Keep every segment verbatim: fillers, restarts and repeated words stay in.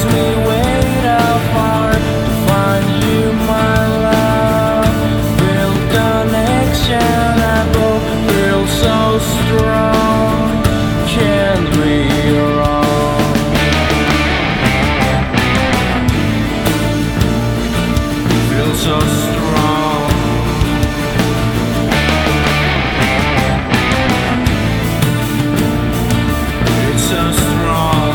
me wait how far to find you, my love. Real connection, I both feel so strong. Can't be wrong. Feel so strong. It's so strong.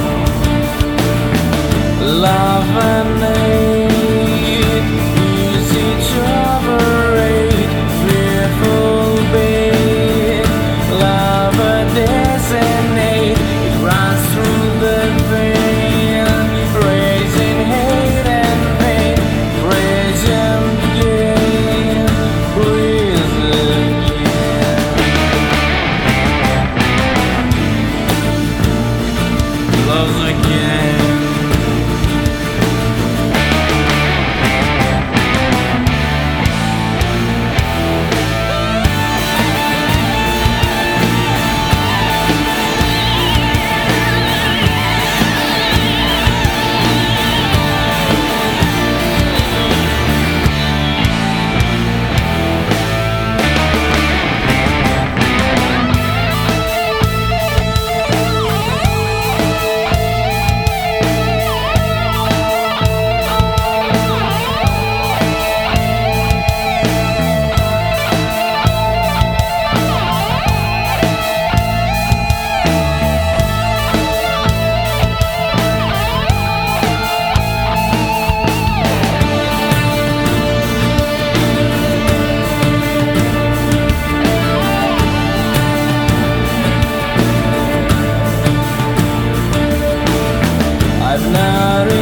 Love and hate, easy to operate, fearful beat. Love and designate, it runs through the vein, raising hate and pain, raising gain, breathe again. Loves again. I've not